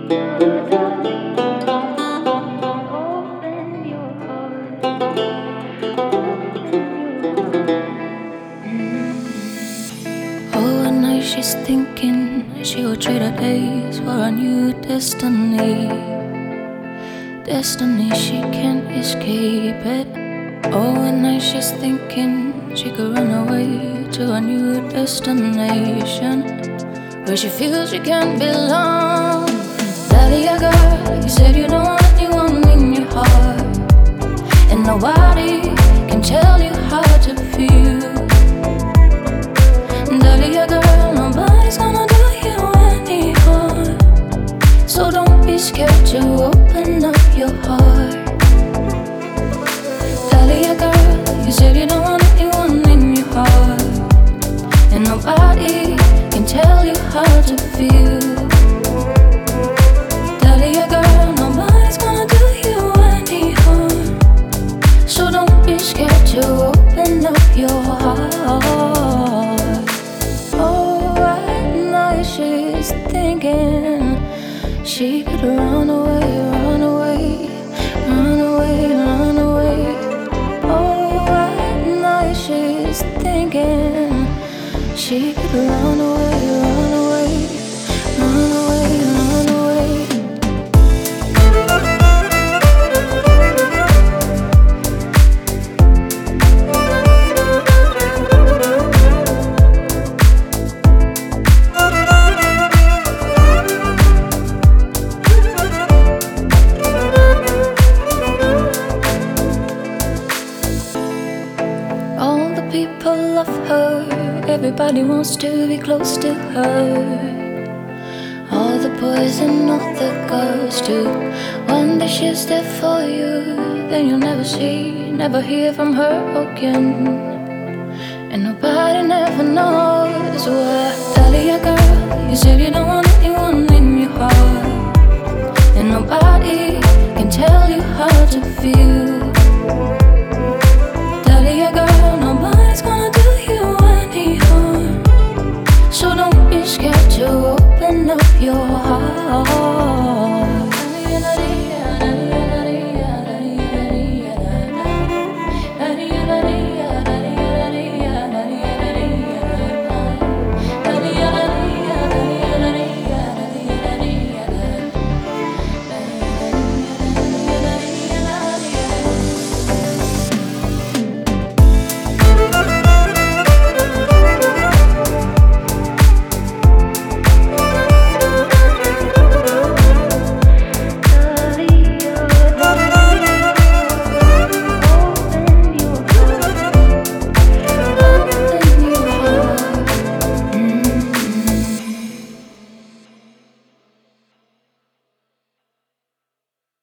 Oh, at night she's thinking she will trade her days for a new destiny. Destiny, she can't escape it. Oh, at night she's thinking she could run away to a new destination where she feels she can't belong. Daddy, a girl, you said you don't want anyone in your heart, and nobody can tell you how to feel. Daddy, a girl, nobody's gonna do you any harm, so don't be scared to open up your heart. Daddy, a girl, you said you don't want anyone in your heart, and nobody can tell you how to feel. Daddy, a girl, nobody's gonna do you any harm, so don't be scared to open up your heart. Oh, at night she's thinking she could run away, run away, run away, run away. Oh, at night she's thinking she could run away, run away, run away, run away. All the people love her, everybody wants to be close to her. All the boys and all the girls too. One day she's there for you, then you'll never see, never hear from her again. And nobody never knows why. Daddy, a girl, you said you don't want anyone in your heart, and nobody can tell you how to feel. Daddy, a girl, nobody's gonna do you any harm, so don't be scared to open up your heart.